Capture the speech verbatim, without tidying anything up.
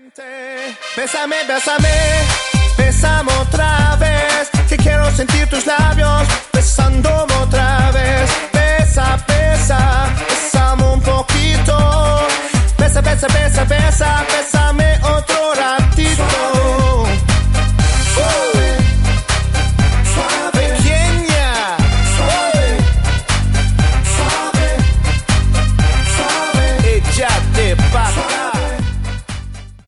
Bésame, bésame, bésame otra vez, que quiero sentir tus labios besándome.